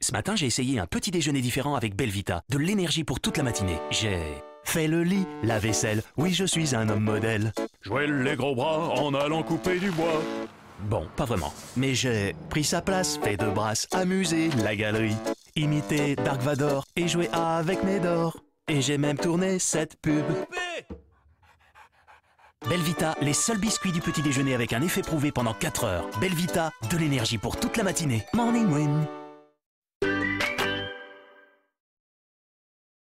Ce matin, j'ai essayé un petit déjeuner différent avec Belvita. De l'énergie pour toute la matinée. J'ai fait le lit, la vaisselle. Oui, je suis un homme modèle. Jouer les gros bras en allant couper du bois. Bon, pas vraiment. Mais j'ai pris sa place, fait de brasses, amusé la galerie. Imité Dark Vador et joué avec Médor. Et j'ai même tourné cette pub. Belvita, les seuls biscuits du petit déjeuner avec un effet prouvé pendant 4 heures. Belvita, de l'énergie pour toute la matinée. Morning Win.